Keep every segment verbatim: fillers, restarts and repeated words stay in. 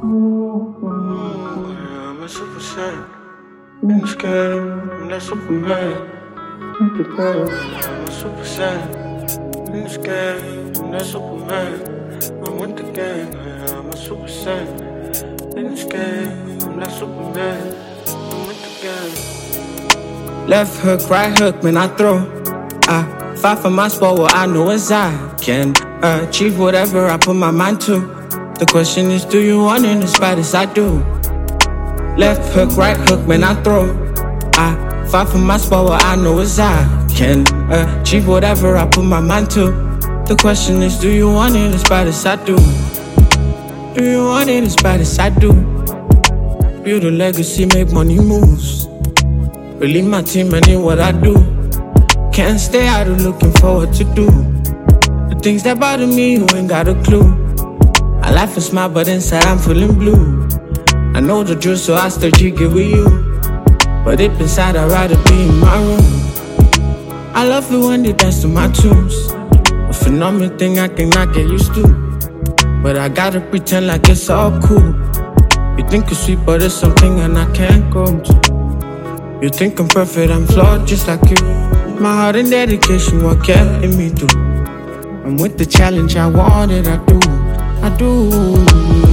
I'm a super saiyan. I'm scared, I'm not Superman. I'm a super saiyan. I'm scared, I'm not Superman. I'm with the gang, I'm a super saiyan. I'm scared, I'm not Superman. I'm with the gang. Left hook, right hook, man, I throw. I fight for my spot, what I know is I can achieve whatever I put my mind to. The question is, do you want it as bad as I do? Left hook, right hook, man, I throw. I fight for my spot, what I know is I can achieve whatever I put my mind to. The question is, do you want it as bad as I do? Do you want it as bad as I do? Build a legacy, make money moves. Believe my team, I need what I do. Can't stay out of looking for what to do. The things that bother me, you ain't got a clue. I laugh and smile, but inside I'm feeling blue. I know the truth, so I still jig it with you. But deep inside, I'd rather be in my room. I love it when they dance to my tunes. A phenomenal thing I cannot get used to. But I gotta pretend like it's all cool. You think it's sweet, but it's something and I can't go to. You think I'm perfect, I'm flawed just like you. My heart and dedication, what kept me through. I'm with the challenge, I want it, I do, I do.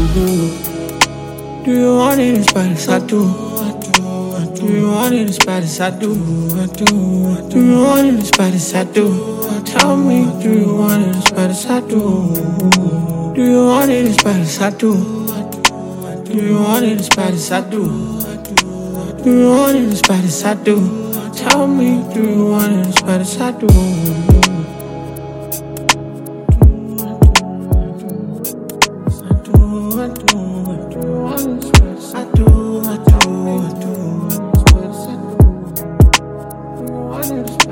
Do you want it as bad as I do? Do you want it as bad as I do? Do you want it as bad as I do? Tell me, do you want it as bad as I do? Do you want it as bad as I do? Do you want it as bad as I do? Do you want it as bad as I do? Tell me, do you want it as bad as I do? I do, I do, I do.